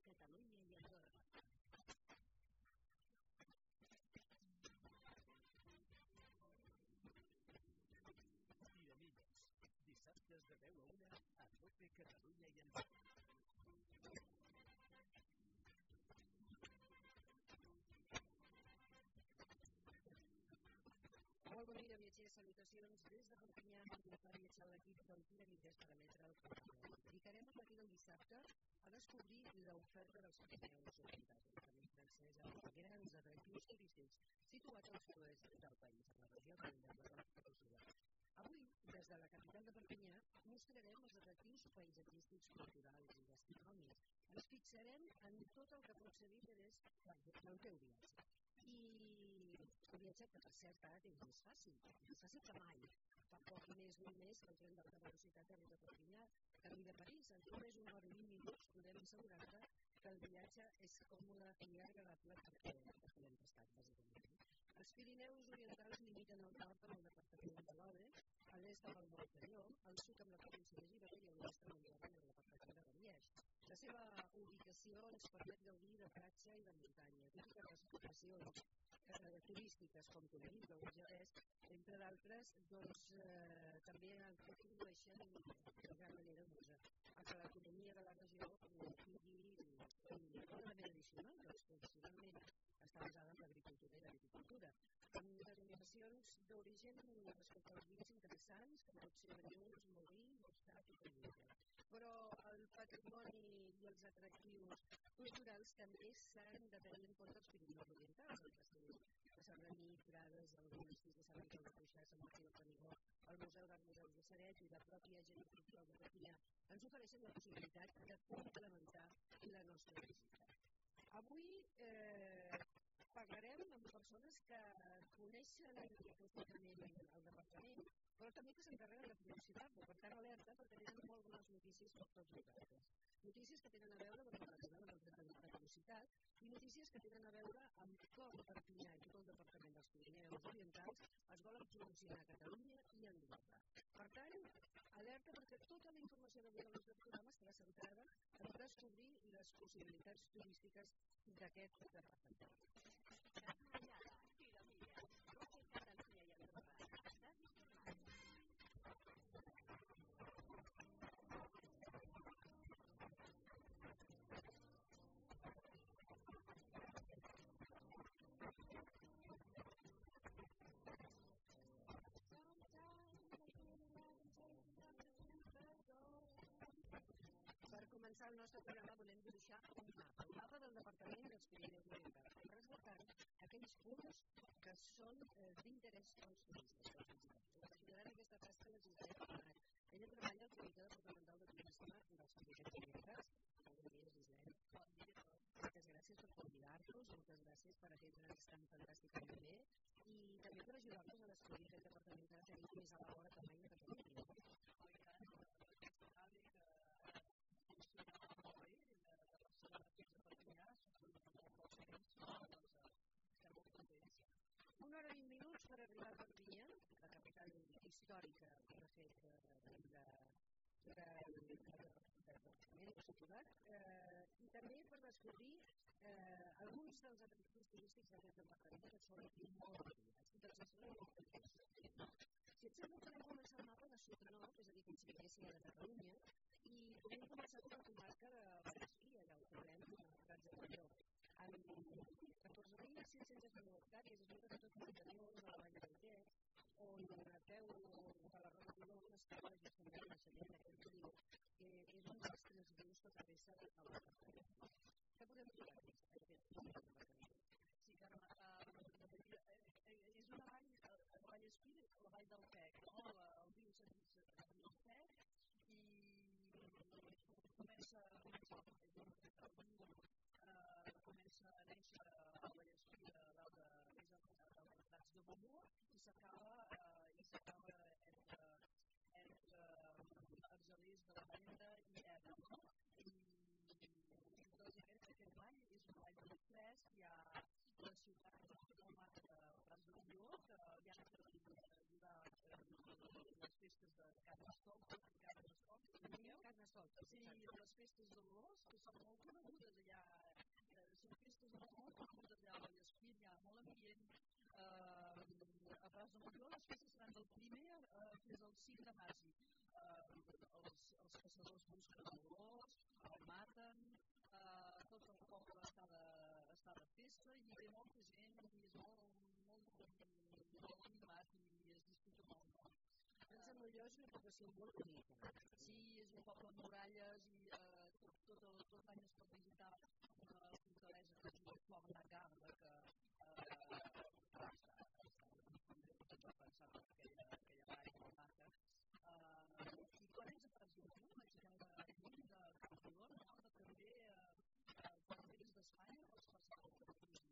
Catalunya i Andorra. Tiramilles, dissabtes de 10 a 1 a Cope Catalunya i Andorra. Molt bon dia, viatgers. Salutacions des de Perpinyà per viatjar l'equip del Tiramilles per emetre el programa. Dedicarem a partir del dissabte a descobrir l'oferta dels Pirineus Orientals, el camí francès amb grans atractius turístics situats al sud-oest del país, a la regió de l'Andorra. Avui, des de la capital de Perpinyà, mostrarem els atractius paisatgístics, culturals i gastronòmics. Ens fixarem en tot el que pot ser d'interès del teu viatge. I el viatge, que per cert ara és més fàcil que mai. Fa poc més d'un mes que el tren d'alta velocitat arriba a Perpinyà, que arriba a París. En només 1 hora i 20 minuts podem assegurar-te que el viatge és còmode i agradable perquè l'hem tastat, bàsicament. Els Pirineus Orientals limiten al nord amb el departament de l'Aude, a l'est amb el Mortalló, al sud amb la província de Girona i a l'oest amb el departament de Bavière. La seva ubicació ens permet gaudir de platja i de muntanya, tot i que les ocupacions turístiques com Tenerife o Jerez, entre d'altres, doncs també contribueixen de gran manera a que l'economia de la regió tingui un element addicional, doncs tradicionalment està basada en l'agricultura i l'agricultura, amb denominacions d'origen respecte als vins interessants, com pot ser Banyuls, Morí, Moscat i Collita. Però el patrimoni i els atractius culturals també s'han de tenir en compte els Pirineus Orientals, el castell de Sardaní, Prades, el monestir de Sant Miquel de Cuixà, Sant Martí del Canigó, el Museu d'Art Museus de Ceret i la pròpia Agenda Cultural de Perpinyà ens ofereixen la possibilitat de complementar la nostra visita. Avui parlarem amb persones que coneixen profundament el departament, però també que s'encarreguen de publicitar-lo. Per tant, alerta, perquè tenen molt bones notícies per tots vosaltres. Notícies que tenen a veure amb el tren d'alta velocitat i notícies que tenen a veure amb com Perpinyà i tot el departament dels Pirineus Orientals es volen promocionar a Catalunya i a Andorra. Per tant, alerta, perquè tota la informació d'avui del nostre programa estarà centrada en descobrir les possibilitats turístiques d'aquest departament. Per començar el nostre programa volem dibuixar un mapa del departament dels Pirineus Orientals, ressaltant aquells punts que són d'interès pels turistes. Per ajudar en aquesta tasca l'Isabel Fernández. Ella treballa al Comitè Departamental de Turisme dels Pirineus Orientals. Bon dia, Isabel. Bon dia a tots. Moltes gràcies per convidar-nos, moltes gràcies per atendre'ns tan fantàsticament bé i també per ajudar-nos a descobrir aquest departament que tenim més a l'hora que mai a Catalunya. Una hora i 20 minuts per arribar a Perpinyà, la capital històrica, de fet, del departament situat, i també per descobrir alguns dels atractius turístics d'aquest departament que són molt variats i que els estarem molt contents. Si et sembla, podem començar el mapa de sud-nord, és a dir, com si vinguéssim de Catalunya, i podem començar per la comarca de Vallespí, allà ho trobem, Prats de Molló, amb 14.609 hectàrees, és molt de tot l'interior de la Vall del Ter, on a peu de la Roda Rodona es troba justament la naixement d'aquest riu, que és un dels 3 rius que travessa el departament. Què podem trobar aquest departament? Sí, Carme, és una vall, el Vallespí, la vall del Tec, no? El riu del Tec, i comença a néixer el Vallespí dalt de Prats de Molló i s'acaba entre Argelers de la Vallenda i Eda, no? I bàsicament aquest vall és un vall molt fresc, hi ha la ciutat autònoma de Prats de Molló, que hi ha ajudar les festes de Carnestoltes, Carnestoltes, sí, les festes de l'Os, que són molt conegudes allà 5 de març els caçadors busquen el gos, el maten, tot el poble està de festa i ve molta gent i és molt animat i es disfruta molt. Em sembla jo és una població molt bonica. Sí, és un poble amb muralles i tot l'any es pot visitar la fortalesa que es diu Fort de Garde, que està pensat en aquella vall molt maca. I quan ets a Camprodon, vaig veure lluny de Camprodon, que també quan vens d'Espanya pots passar per aquí i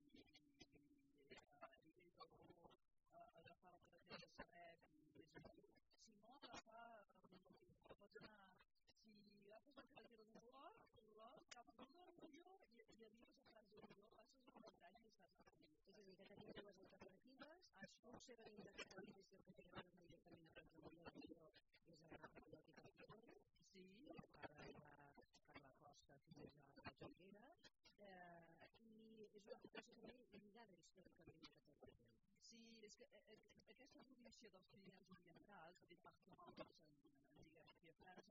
agafar el carretera de Ceret i vés aquí. Si no, pots anar, si agafes el carretera d'Olot, Camprodon, Molló i arribes a Prats de Molló, passes la muntanya i estàs aquí. És a dir, que tenim dues alternatives, potser venim de Catalunya i que arribem directament a Prats de Molló, és anar per Olot i Camprodon, sí, per arribar per la costa fins a la Jonquera, i és una població també lligada històricament a Catalunya. Sí, és que aquesta província dels Pirineus Orientals, département, diguem aquí a França,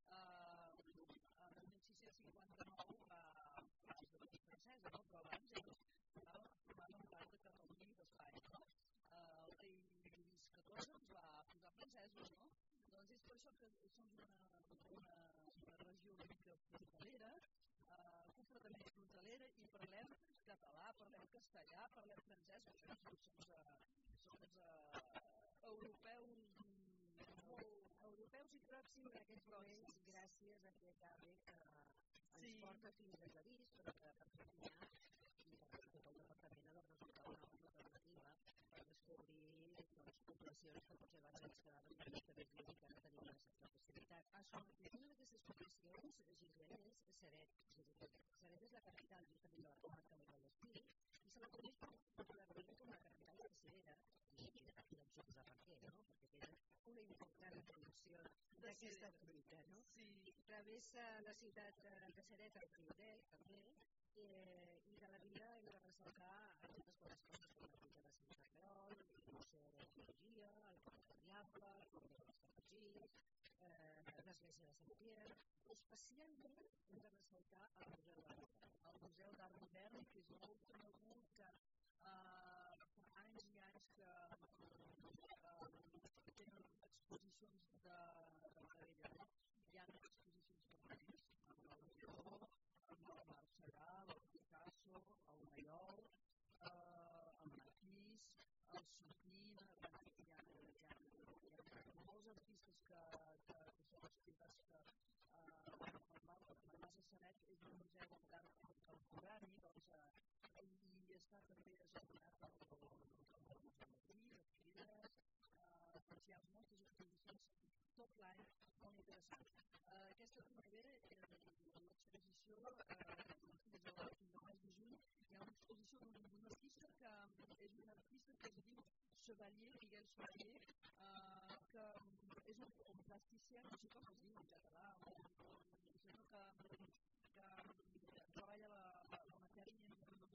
el 1659 va esdevenir francesa, no? Però abans formaven part de Catalunya i d'Espanya. El rei Lluís XIV ens va posar francesos, no? Doncs és per això que som una regió una mica fronterera, completament fronterera, i parlem català, parlem castellà, parlem francès, som europeus i pròxims en aquests moments gràcies a aquest AVE que ens porta fins a París, però que per Perpinyà i per tot el departament ha de resultar una alternativa per descobrir poblacions que potser abans ens quedaven una mica més lluny i que ara tenim una certa facilitat. Una d'aquestes poblacions, Gisbert, és Ceret. Ceret és la capital justament de la comarca del Vallespí i se la coneix popularment com la capital caçadera, i no ens suposa per què, no? Perquè tenen una important producció d'aquesta fruita, no? Sí. Travessa la ciutat de Ceret el Prioret, també, i de la vila hem de ressaltar algunes bones coses com la Finca de Sant Ferreol, el Museu d'Arqueologia, el Port del Diable, el Port dels Caputxins, l'església de Sant Pierre. Especialment hem de ressaltar el Museu d'Art Modern. El Museu d'Art Modern, que és molt conegut, que fa anys i anys que tenen exposicions de meravella, no? Hi ha exposicions permanents amb el Miró, amb el Marc Chagall, el Picasso, el Maiol, el Matisse, el Chopin, hi ha molts artistes que són exposats que el Mas de Ceret és un museu d'art contemporani, i està també gestionat pel Museu Madrid, de Figueres, doncs hi ha moltes exposicions tot l'any molt interessants. Aquesta primavera, l'exposició, fins al mes de juny, hi ha una exposició d'un artista que és un artista que es diu Chevalier, Miguel Chevalier, que és un plasticien, no sé com es diu en català, un senyor que treballa la matèria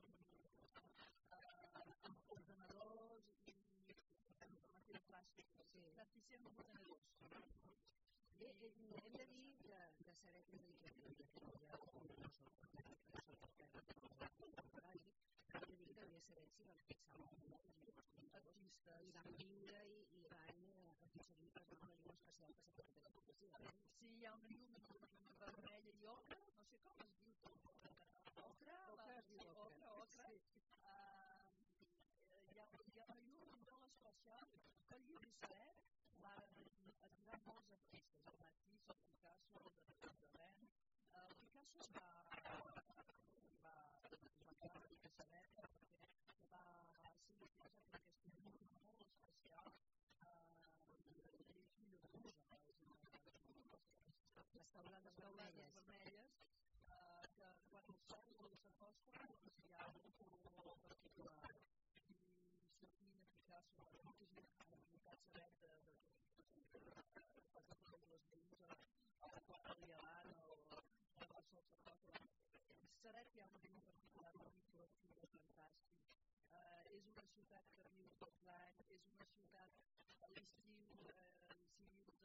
amb ordenadors i amb matèria plàstica. Plasticien amb ordenadors. Hem de dir que Ceret és a dir que no són contemporani, però hem de dir que també a Ceret s'hi van fixar artistes i van viure i van aconseguir plasmar una llum especial que s'ha fet de la població. Sí, hi ha una llum vermella i ocre, no sé com es diu tot. Ocre? Ocre es diu ocre. Hi ha una llum molt especial que el llibre Ceret va atirar molts artistes, el Matisse, el Picasso, el Rodin. El Picasso es va quedar a Ceret perquè va ser utilitzat per aquesta llum molt especial de fill de Brusa, les taulades vermelles, que quan el sol s'acosta hi ha un color particular. I Chopin, Picasso, molta gent ha aplicat Ceret de totes les llums al llevant o al sol s'acosta. Ceret hi ha un llum particular molt fantàstic. És una ciutat que viu tot l'any, és una ciutat a l'estiu, si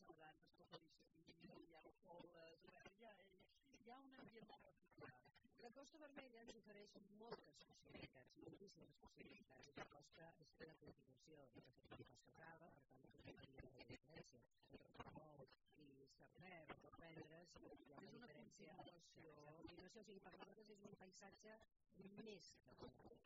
sardanes, tot l'estiu, hi ha coles, hi ha un ambient molt particular. La Costa Vermella ens ofereix moltes possibilitats, moltíssimes possibilitats. La costa és la continuació de la Costa Brava, per tant, no hi ha una diferència entre Portbou i Cervera, o Vendres, hi ha una diferència. És una continuació, o sigui, per nosaltres és un paisatge més que conegut.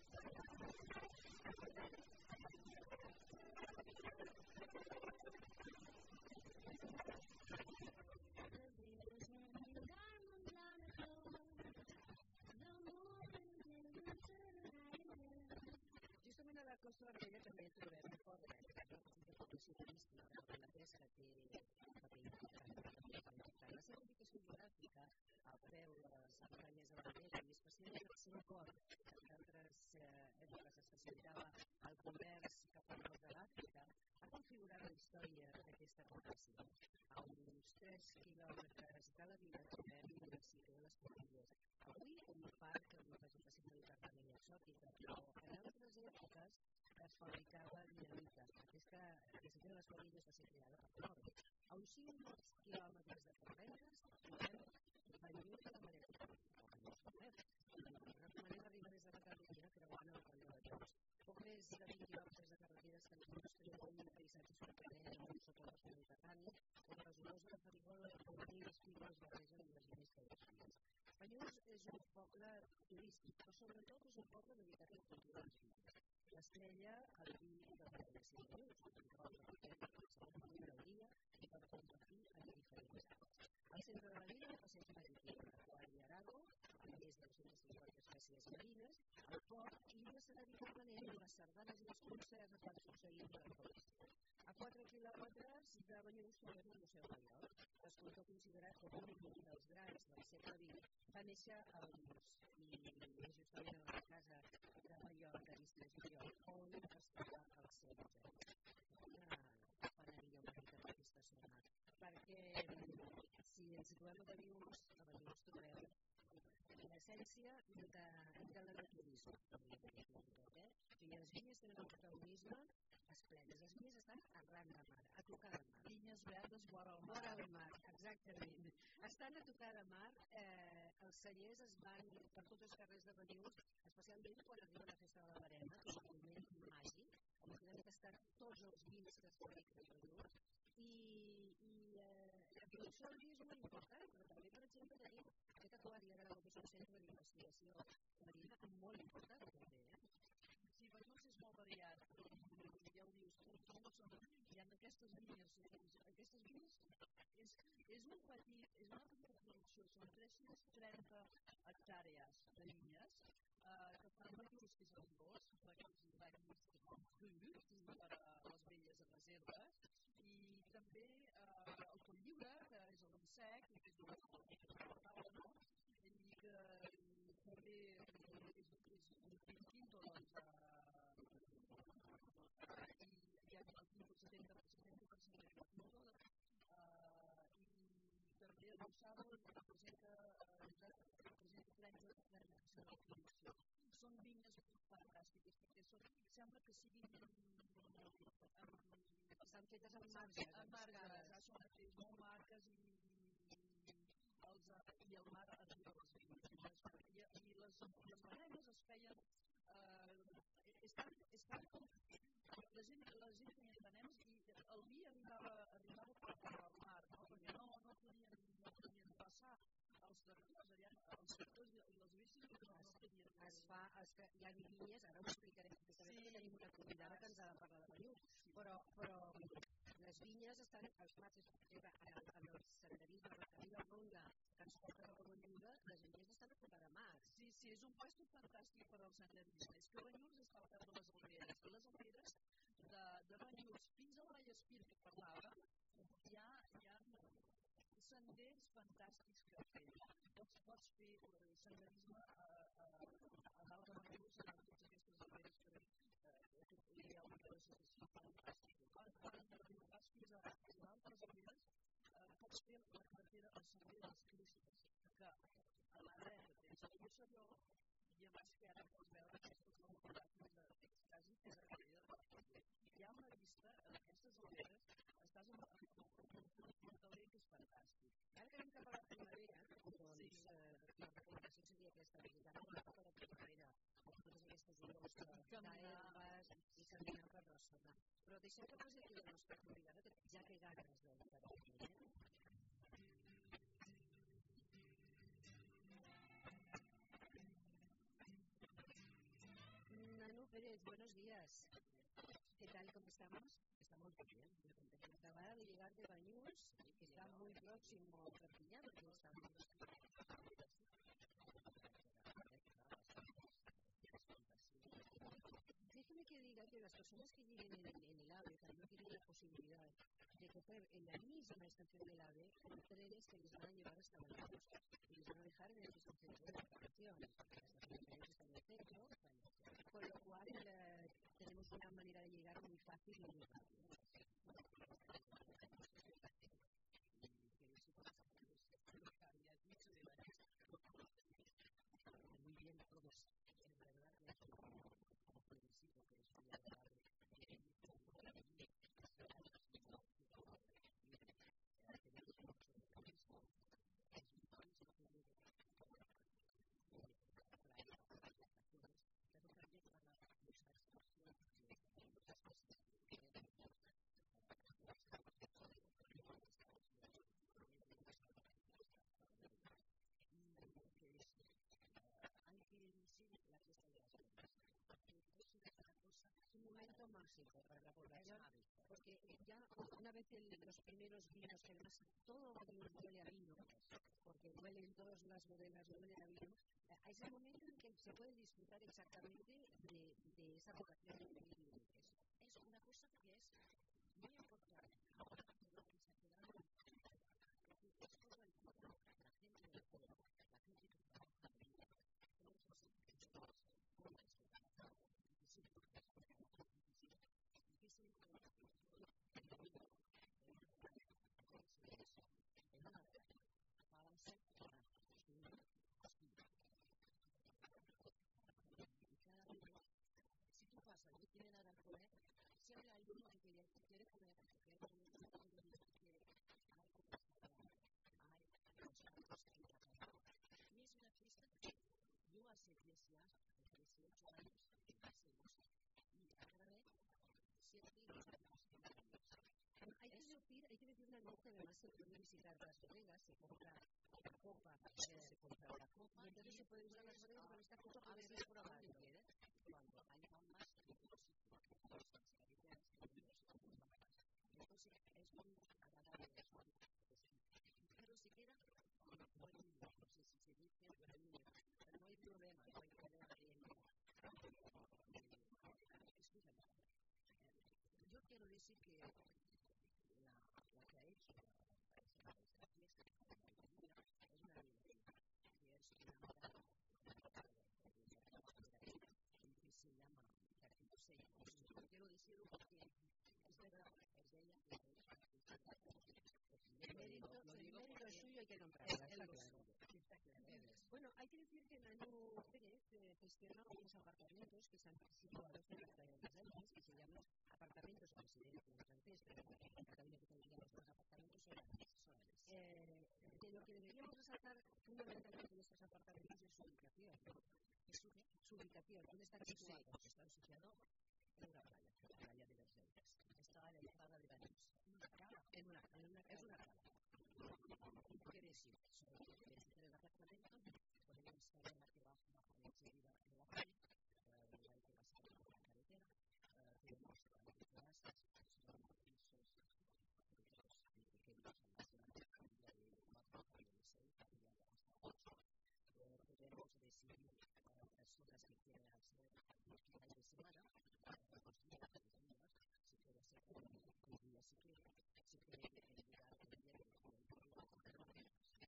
Justament a la Costa Vermella també trobem un port de població turística, perquè la pesca té un paper important. La seva ubicació geogràfica, al peu de les muntanyes de l'Albera, i especialment el seu port, que en altres èpoques es facilitava el comerç cap al nord de l'Àfrica, ha configurat la història d'aquesta població. A uns 3 quilòmetres de la vila trobem el cicle de les Portilles. Avui un parc amb vegetació mediterrània i exòtica, però en altres èpoques es fabricava dinamita. Aquesta cicle de les Portilles va ser creada per Nord. A uns 5 quilòmetres de Porreres trobem Banyuls de la Mareta, o Banyuls de Mar. La Mareta arriba des de Catalunya creuant el coll de Banyuls. Poc més de 20 quilòmetres de carreteres que ens mostren un paisatge sorprenent amb un sotobosc mediterrani, on les olors de la farigola i les figures barregen amb les línies caudespines. Banyuls és un poble turístic, però sobretot és un poble dedicat a la cultura dels vins. L'estrella el vi de València de Banyuls, que inclou el següent del dia i per compartir en diferents àrees. Al centre de la vila, el passeig marítim, l'aquari Arago, amb més de 250 espècies marines, el port i un escenari permanent on les sardanes i els concerts es van succeint durant tot l'estiu. A 4 quilòmetres de Banyuls trobem el Museu Mallol, l'escultor considerat com un dels grans del segle XX, va néixer a Banyuls i és justament a la casa de Mallol, d'Aristes Mallol, on es troba el seu museu. Una paneria una mica per aquesta zona, perquè si ens situem a Banyuls trobem l'essència de l'enoturisme. I les vinyes tenen un protagonisme esplèndid. Les vinyes estan arran de mar, a tocar de mar. Vinyes verdes vora el mar. Vora el mar, exactament. Estan a tocar de mar, els cellers es van per tots els carrers de Banyuls, especialment quan arriba la festa de la Verema, que és un moment màgic, on podem tastar tots els vins que es fabriquen a Banyuls. I la producció del vi és molt important, però també, per exemple, tenim aquest aquari Arago, que és un centre d'investigació marina molt important també. Sí, Banyuls és molt variat, ja ho dius tu, hi ha aquestes vinyes, és una petita producció, són 330 hectàrees de vinyes, que fan Banyuls, que és el gos, Banyuls que és per a les velles reserves, i també el Cotlliure, que és el vi sec, que és una taula, i que també és un quinto, doncs, hi ha el 70% de quinto, i també el Rosado representa 30% de la producció. Són vinyes fantàstiques, perquè sembla que siguin estan fetes amb marges. Amb marges, són molt marques i el mar arriba a les vinyes. I les maremes es feien... estan com... La gent tenia maremes i el vi arribava per al mar, no? Perquè no podien passar els tractors, els tractors i les bicis no podien... Hi ha vinyes, ara ho explicarem, perquè tenim una convidada que ens ha de parlar de Banyuls, però les vinyes estan, els marges, en el senderisme, el camí de ronda que ens porta a la Romanyuda, les vinyes estan a tocar de mar. Sí, és un lloc fantàstic per al senderisme. És que Banyuls està al cap de les Alberes. A les Alberes, de Banyuls fins a Vallespir, que parlava, hi ha senders fantàstics que fer. Pots fer senderisme a dalt de Banyuls, a totes aquestes Alberes que hi ha una vegetació fantàstica. Quan vas fins a d'altres Alberes, pots fer la carretera al Cerver dels Cristos, que a la dreta tens el Rosselló i a l'esquerra pots veure aquestes localitats d'Extasi, que és a la carretera de la Hi ha una vista, en aquestes Alberes, estàs en la recomanació seria aquesta, visitar una mica la primavera, totes aquestes olors d'herbes i caminar per la zona. Però deixem que passi aquí la nostra convidada, que ja té ganes de venir. Nanu Pérez, buenos días. ¿Qué tal? ¿Cómo estamos? Estamos muy bien. Acababa de llegar de Banyuls, que está muy próximo a Perpiñán, porque estamos... Déjeme que diga que las personas que lleguen en el AVE también tienen la posibilidad de coger en la misma estación del AVE trenes que les van a llevar hasta Banyuls y les van a dejar en el mismo centro de vacación. Las estaciones están en el centro, con lo cual tenemos una manera de llegar muy fácil y muy rápido. Muy bien todos. Es verdad que es un plebiscito que es muy agradable. Es un momento mágico para la población, porque ya una vez los primeros vinos, que además todo huele a vino, porque huelen todas las bodegas, huelen a vino, es el momento en que se puede disfrutar exactamente de esa vocación de vivir libres. Es una cosa que es muy importante. Lo que se ha quedado es todo el pueblo, la gente del pueblo, la gente que trabaja en vida, si tú pasas y no tiene nada a comer, siempre hay uno que quiere comer, que y es una fiesta que yo hace 18 años que hacemos y a cada vez siempre nos vamos hay que decir una cosa, además se puede visitar las bodegas, se compra la copa, y entonces se puede usar las bodegas con esta copa a veces probando. Cuando hay más entonces es muy agradable, pero se queda no sé si se dice, pero no hay problema, escúchame, yo quiero decir que la que ha hecho esta fiesta es una alegría, que es una que se llama quiero decirlo porque es verdad, es de ella el mérito es suyo, hay que nombrarla, está claro. Bueno, hay que decir que Nanu Pérez gestiona unos apartamentos que están situados en la playa de las Delfas, que se llaman apartamentos residencia en francés, pero en Cataluña que tendríamos los apartamentos solares. De lo que deberíamos resaltar fundamentalmente en estos apartamentos es su ubicación. Su ubicación, ¿dónde están situados? Sí, están situados en una playa, la playa de las Delfas. Está a la entrada de Banyuls. Es una cala. ¿Qué quiere decir? En el apartamento podemos estar en la terraza enseguida en la calle, hay que pasar por la carretera, tenemos terrazas, son pisos pequeños, almacenados, familia de 4, familia de 6, familia de hasta 8. Podemos decidir personas que quieren hacer los fines de semana, los días, si quiere hacer un día, si quiere llegar el viernes o el domingo,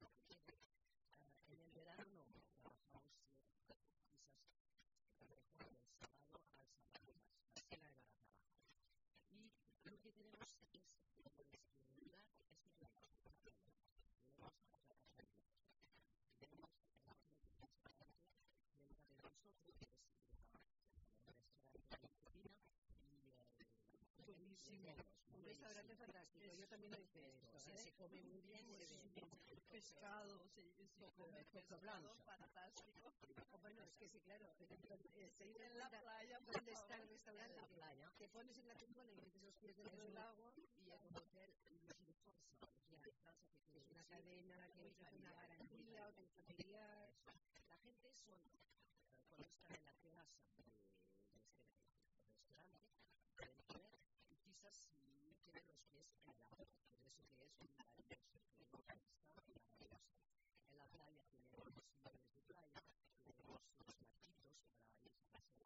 en el verano no, trabajamos quizás mejor del sábado al sábado más para trabajar. Y lo que tenemos es que el lugar es muy grande. Tenemos otra casa de luz. Tenemos restaurante dentro de nosotros, que es un restaurante de cocina y buenísimo, un restaurante fantástico, yo también lo hice esto, se come muy bien, pescado, sí, come pescado fantástico. Bueno, es que sí, claro, En la playa, ¿dónde está el restaurante? En la playa. Te pones en la tumbona y metes los pies dentro del agua. Y en un hotel de Francia, Es una cadena que te hace una garantía, hotel familiar. La gente cuando están en la terraza de este restaurante, pueden comer y quizás si tienen los pies en el agua. Por eso que es un maravilloso, está maravilloso. En la playa tenemos los sillones de playa, tenemos los barquitos para ir a hacer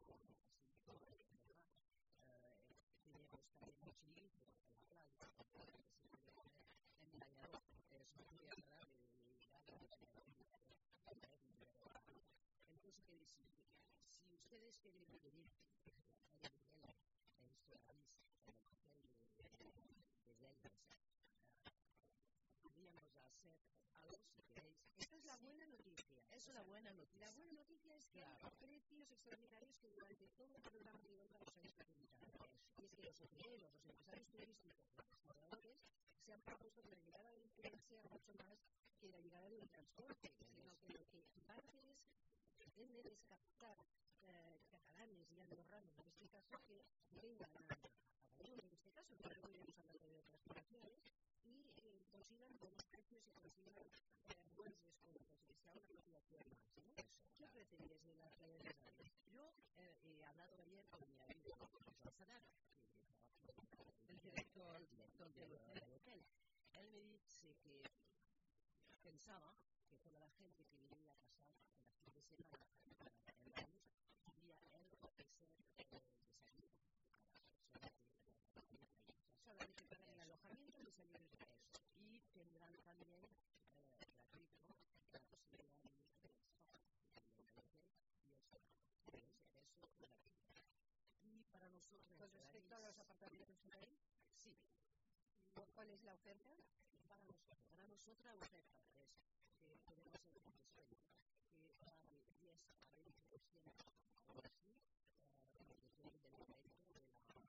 tenemos también un chiringuito en la playa, que se puede comer en bañador. Es muy agradable llegar a bañador. Entonces, ¿qué decir? Si ustedes quieren venir a Venezuela, en Solís, en el hotel de Zeldas, podríamos hacer algo si queréis. Esta es la buena noticia. Es una buena noticia. La buena noticia es que hay precios extraordinarios que durante todo el programa de Igualdad los han experimentado. Y es que los hoteleros, los empresarios turísticos, los restauradores se han propuesto que la llegada del tren sea mucho más que la llegada del transporte, sino que lo que van a hacer es pretender es captar catalanes y andorranos, en este caso, que vengan a Bayona, en este caso, pero luego iremos hablando de otras poblaciones, y consigan buenos precios y consigan buenos descuentos, y que sea una motivación más, ¿no? ¿Qué ofrecerías en la playa de Sales? Yo he hablado ayer con mi amigo Joan Sadar, que trabaja El director del hotel. Él me dice que pensaba que toda la gente que venía a pasar en la fin de semana en Valladolid podría él ofrecer desayuno a las personas solamente para el alojamiento y desayunos de eso. Y tendrán también gratuito la posibilidad de ir al spa en el hotel y el spa. Eso es gratuito. Y para nosotros... Con respecto a los apartamentos que hay, sí. ¿Cuál es la oferta? Para nosotros la oferta es que podemos hacer un descuento que va de 10 a 20% o así, depende del momento de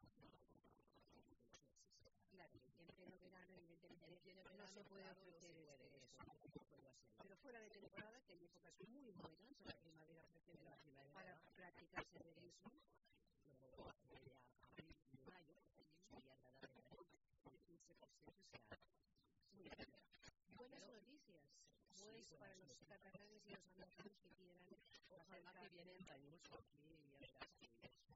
los meses. Claro, en pleno verano, evidentemente, no se puede ofrecer eso. Pero fuera de temporada, que hay épocas muy buenas, en la primavera, por ejemplo, para practicar senderismo, de abril y de mayo, y agradable el 15% será muy bien. Buenas noticias, pues sí, para los catalanes y los andorranos que quieran. Ojalá que vienen baños aquí, ya verás que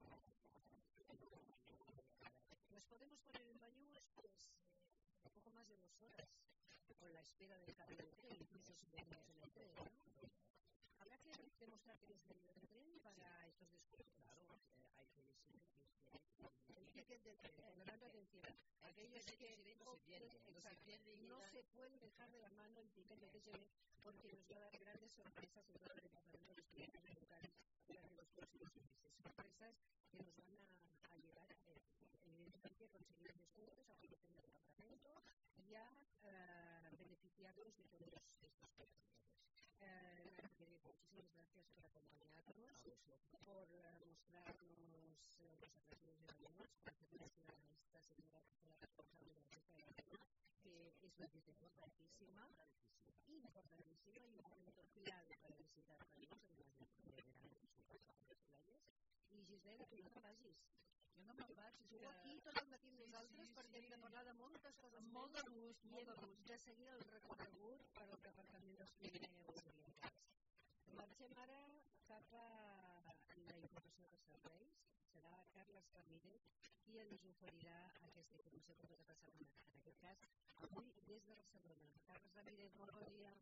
nos podemos poner en baños, pues, un poco más de 2 horas, con la espera del cambio de tren, incluso si venimos en el tren, ¿no? Habrá que demostrar que hemos salido del tren para estos descuentos. Claro, hay que decir que el ticket del tren, por lo tanto, atención, aquellos que no se puede dejar de la mano el ticket de TGV porque nos va a dar grandes sorpresas en todo el departamento de los clientes locales durante los próximos meses. Sorpresas que nos van a llevar, evidentemente, a conseguir descuentos, a conocer el departamento y a beneficiarnos de todos estos precios. Muchísimas gracias por acompañarnos, por mostrarnos los atractivos de Valladolid, por hacernos a esta señora la responsable de la fiesta de Valladolid, que es una fiesta importantísima y un momento clave para visitar Valladolid, además de verano, por las playas. I Gisela, tu no te'n vagis. Jo no me'n vaig. Tu aquí tot el matí amb nosaltres perquè hem de parlar de moltes coses molt de gust, i hem de seguir el recorregut per al Departament dels Pirineus Orientals. Marxem ara cap a la informació de serveis. Serà Carles Ramírez qui ens oferirà aquesta informació per tota la setmana. En aquest cas, avui des de Barcelona. Carles Ramírez, bon dia.